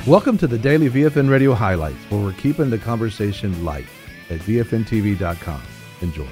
Welcome to the Daily VFN Radio Highlights, where we're keeping the conversation light at VFNTV.com. Enjoy.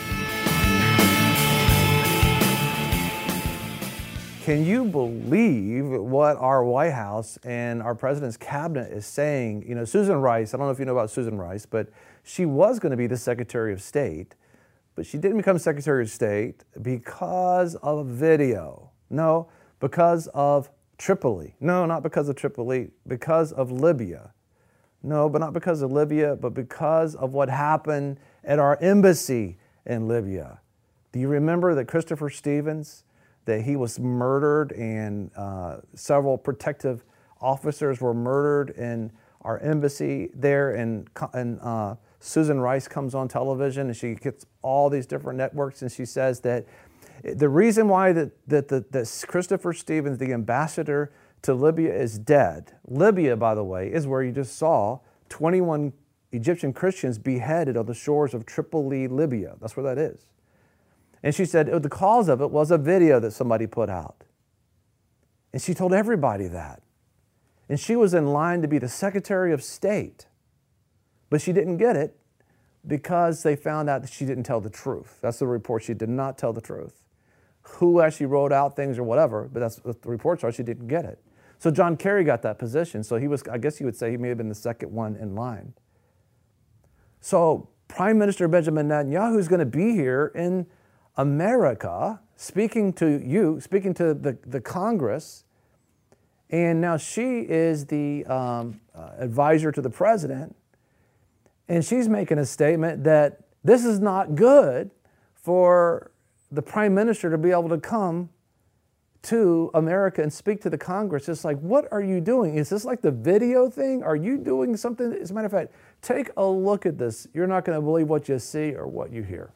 Can you believe what our White House and our president's cabinet is saying? You know, Susan Rice, I don't know if you know about Susan Rice, but she was going to be the Secretary of State, but she didn't become Secretary of State because of a video. No, because of Tripoli. No, not because of Tripoli, because of Libya. No, but not because of Libya, but because of what happened at our embassy in Libya. Do you remember that Christopher Stevens, that he was murdered and several protective officers were murdered in our embassy there, and Susan Rice comes on television and she gets all these different networks and she says that the reason why that Christopher Stevens, the ambassador to Libya, is dead. Libya, by the way, is where you just saw 21 Egyptian Christians beheaded on the shores of Tripoli, Libya. That's where that is. And she said the cause of it was a video that somebody put out. And she told everybody that. And she was in line to be the Secretary of State. But she didn't get it because they found out that she didn't tell the truth. That's the report. She did not tell the truth. Who actually wrote out things or whatever, but that's what the reports are. She didn't get it. So John Kerry got that position. So he was, I guess you would say he may have been the second one in line. So Prime Minister Benjamin Netanyahu is going to be here in America, speaking to you, speaking to the Congress, and now she is the advisor to the president, and she's making a statement that this is not good for the prime minister to be able to come to America and speak to the Congress. It's like, what are you doing? Is this like the video thing? Are you doing something? As a matter of fact, take a look at this. You're not going to believe what you see or what you hear.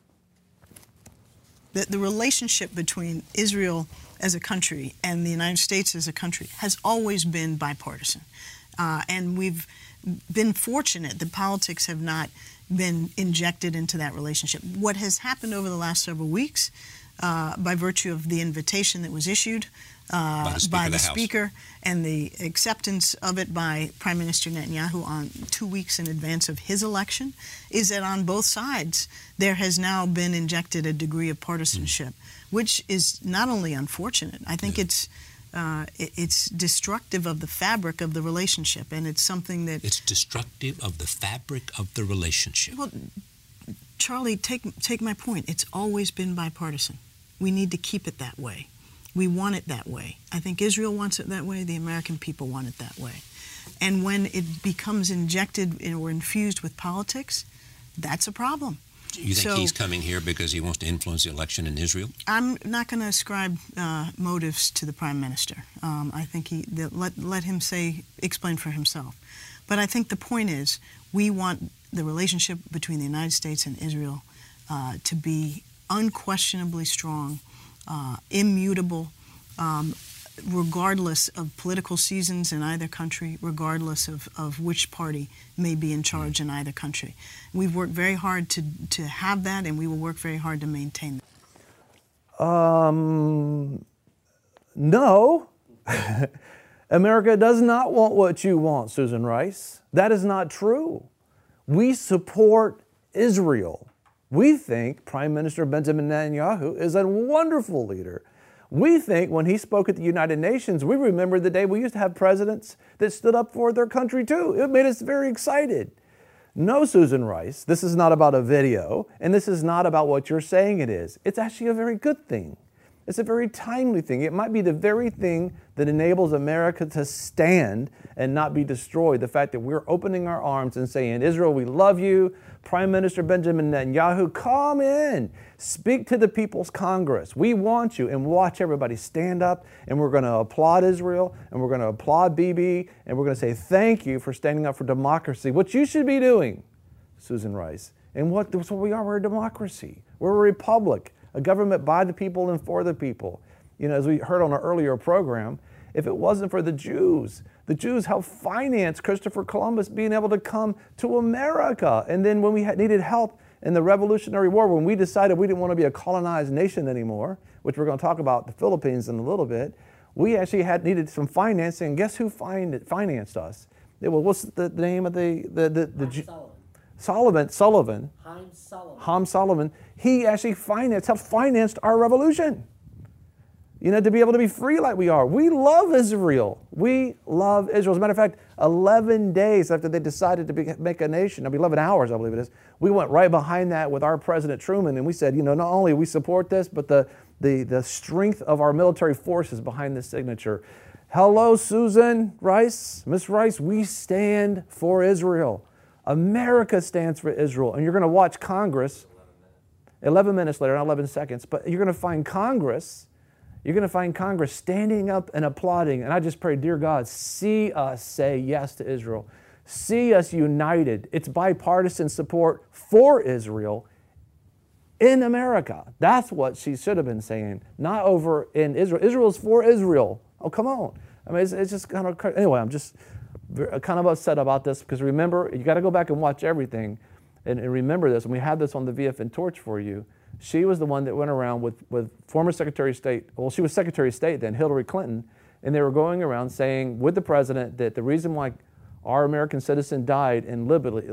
The relationship between Israel as a country and the United States as a country has always been bipartisan. And we've been fortunate that politics have not been injected into that relationship. What has happened over the last several weeks, by virtue of the invitation that was issued by the Speaker and the acceptance of it by Prime Minister Netanyahu on 2 weeks in advance of his election, is that on both sides there has now been injected a degree of partisanship, which is not only unfortunate, I think it's destructive of the fabric of the relationship, and it's something that... It's destructive of the fabric of the relationship. Well, Charlie, take my point. It's always been bipartisan. We need to keep it that way. We want it that way. I think Israel wants it that way. The American people want it that way. And when it becomes injected or infused with politics, that's a problem. You think he's coming here because he wants to influence the election in Israel? I'm not going to ascribe motives to the Prime Minister. I think let him explain for himself. But I think the point is, we want the relationship between the United States and Israel to be unquestionably strong, immutable, regardless of political seasons in either country, regardless of which party may be in charge in either country. We've worked very hard to have that, and we will work very hard to maintain that. No. America does not want what you want, Susan Rice. That is not true. We support Israel. We think Prime Minister Benjamin Netanyahu is a wonderful leader. We think when he spoke at the United Nations, we remember the day we used to have presidents that stood up for their country too. It made us very excited. No, Susan Rice, this is not about a video, and this is not about what you're saying it is. It's actually a very good thing. It's a very timely thing. It might be the very thing that enables America to stand and not be destroyed. The fact that we're opening our arms and saying, Israel, we love you. Prime Minister Benjamin Netanyahu, come in. Speak to the People's Congress. We want you. And watch everybody stand up, and we're going to applaud Israel, and we're going to applaud Bibi, and we're going to say thank you for standing up for democracy, what you should be doing, Susan Rice. And that's what we are. We're a democracy. We're a republic. A government by the people and for the people. You know, as we heard on our earlier program, if it wasn't for the Jews helped finance Christopher Columbus being able to come to America. And then when we needed help in the Revolutionary War, when we decided we didn't want to be a colonized nation anymore, which we're going to talk about the Philippines in a little bit, we actually needed some financing. And guess who financed us? What's the name of Sullivan. Hans Sullivan. He actually helped finance our revolution. To be able to be free like we are. We love Israel. We love Israel. As a matter of fact, 11 days after they decided to make a nation, 11 hours, I believe it is, we went right behind that with our President Truman, and we said, not only we support this, but the strength of our military forces behind this signature. Hello, Susan Rice. Miss Rice, we stand for Israel. America stands for Israel. And you're going to watch Congress, 11 minutes later, not 11 seconds, but you're going to find Congress standing up and applauding. And I just pray, dear God, see us say yes to Israel. See us united. It's bipartisan support for Israel in America. That's what she should have been saying, not over in Israel. Israel's for Israel. Oh, come on. It's just kind of crazy. Anyway, I'm just kind of upset about this because remember, you got to go back and watch everything and remember this. And we had this on the VFN Torch for you. She was the one that went around with former Secretary of State. Well, she was Secretary of State then, Hillary Clinton, and they were going around saying with the president that the reason why our American citizen died in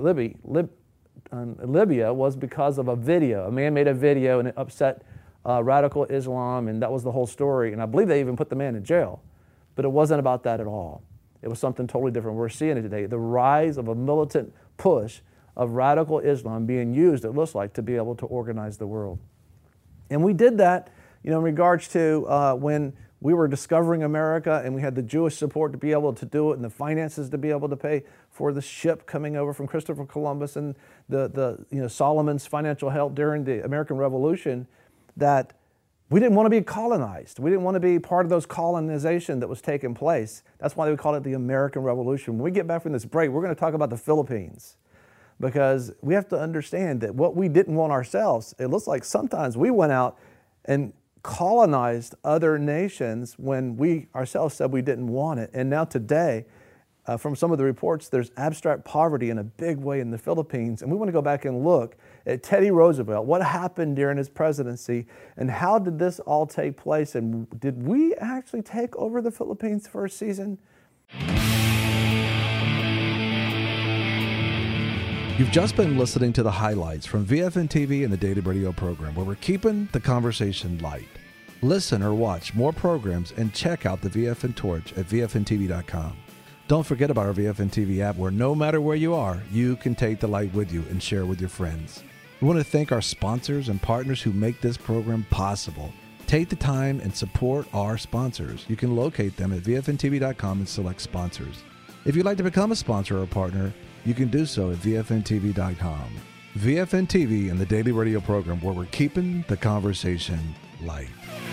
Libya was because of a video. A man made a video and it upset radical Islam, and that was the whole story. And I believe they even put the man in jail. But it wasn't about that at all. It was something totally different. We're seeing it today. The rise of a militant push of radical Islam being used, it looks like, to be able to organize the world. And we did that, in regards to when we were discovering America and we had the Jewish support to be able to do it and the finances to be able to pay for the ship coming over from Christopher Columbus and the Solomon's financial help during the American Revolution, that we didn't want to be colonized. We didn't want to be part of those colonization that was taking place. That's why we call it the American Revolution. When we get back from this break, we're going to talk about the Philippines, because we have to understand that what we didn't want ourselves, it looks like sometimes we went out and colonized other nations when we ourselves said we didn't want it. And now today, from some of the reports, there's abstract poverty in a big way in the Philippines. And we want to go back and look at Teddy Roosevelt, what happened during his presidency, and how did this all take place? And did we actually take over the Philippines for a season? You've just been listening to the highlights from VFN TV and the Daily Radio program, where we're keeping the conversation light. Listen or watch more programs and check out the VFN Torch at VFNTV.com. Don't forget about our VFN TV app, where no matter where you are, you can take the light with you and share with your friends. We want to thank our sponsors and partners who make this program possible. Take the time and support our sponsors. You can locate them at VFNTV.com and select sponsors. If you'd like to become a sponsor or partner, you can do so at VFNTV.com. VFN TV and the Daily Radio program, where we're keeping the conversation light.